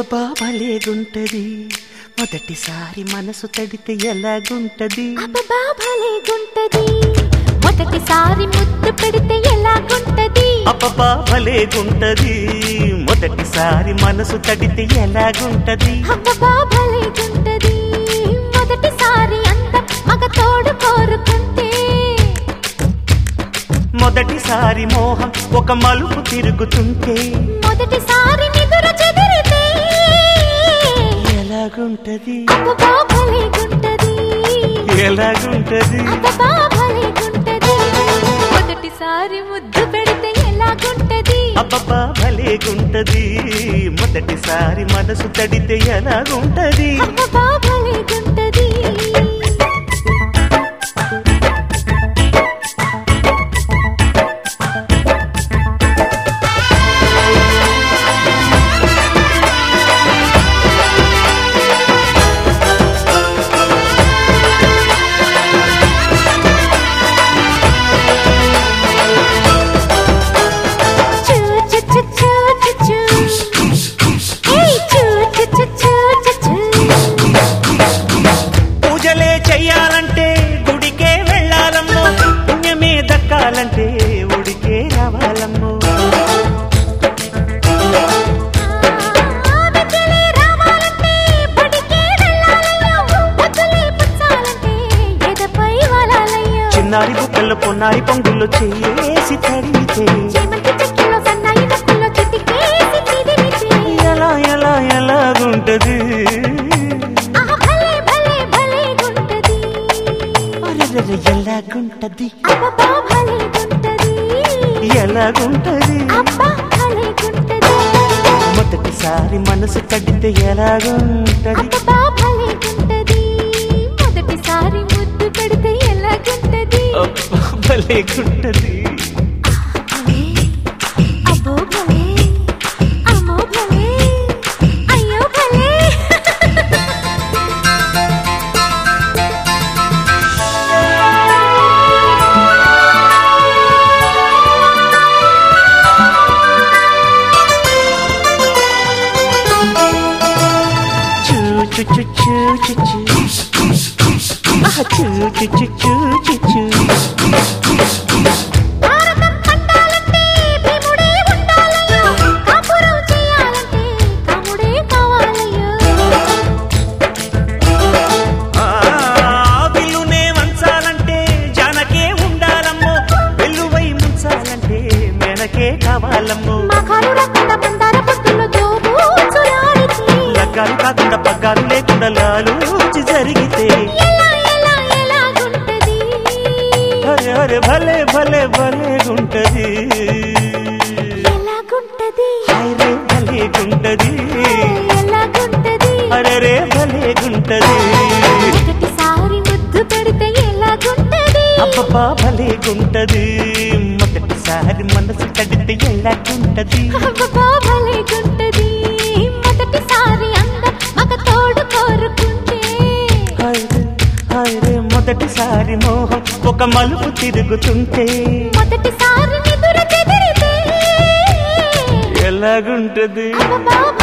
అబ్బబ్బా భలేగుంటది మొదటిసారి మనసు తడితే ఎలాగుంటది అబ్బబ్బా భలేగుంటది మొదటిసారి ముద్దు పెడితే ఎలాగుంటది అబ్బబ్బా భలేగుంటది మొదటిసారి మనసు తడితే ఎలాగుంటది అబ్బబ్బా భలేగుంటది మొదటిసారి అందం మగ తోడు కోరుకుంటే మొదటిసారి మోహం ఒక మలుపు తిరుగుతుంటే మొదటిసారి నిదుర చెదిరితే ఎలాగుంటది అబ్బబ్బా భలేగుంటది ఎలాగుంటది అబ్బబ్బా భలేగుంటది మొదటిసారి ముద్దు పెడితే ఎలాగుంటది అబ్బబ్బా భలేగుంటది మొదటిసారి మనసు తడితే ఎలాగుంటది అబ్బబ్బా భలేగుంటది పూజలే చెయ్యాలంటే గుడికే వెళ్ళాలమ్మో పుణ్యమే దక్కాలంటే ఉడికే రావాలమ్మో చిన్నారి బుక్కల్లో పొన్నారి పొంగుల్లో చేసి తడితే ఎలా ఎలా ఎలాగుంటది ఎలాగుంటది ఎలాగుంటది మొదటిసారి మనసు తడితే ఎలాగుంటది మొదటిసారి ముద్దు పెడితే ఎలాగుంటది భలేగుంటది అబ్బో భలే అమ్మో భలే అయ్యో భలే చూ చూ చూ చూ చూ చూ చూ చూ చూ భారతం పండాలంటే భీముడే ఉండాలయ్యో కాపురం చేయాలంటే కాముడే కావాలయ్యో విల్లునే వంచాలంటే జానకే ఉండాలమ్మో వెల్లువై ముంచాలంటే మెనకే కావాలమ్మో మఖాలు రాకుండా మందార పొట్టులో దోబూచులాడితే లగ్గాలు కాకుండా పగ్గాలు లేకుండా లాలూచి జరిగితే ఎలాగుంటది అరే అరే భలే భలే భలేగుంటది ఎలాగుంటది హైరే భలేగుంటది ఎలాగుంటది అరే రే భలేగుంటది మొదటిసారి ముద్దు పెడితే ఎలాగుంటది అబ్బబ్బా భలేగుంటది మొదటిసారి మనసు తడితే ఎలాగుంటది అబ్బబ్బా భలేగుంటది మొదటిసారి అందం మగ తోడు కోరుకుంటే హైరే హైరే మొదటిసారి మోహం ఒక మలుపు తిరుగుతుంటే మొదటిసారి నిదుర చెదిరితే ఎలాగుంటది అబ్బబ్బా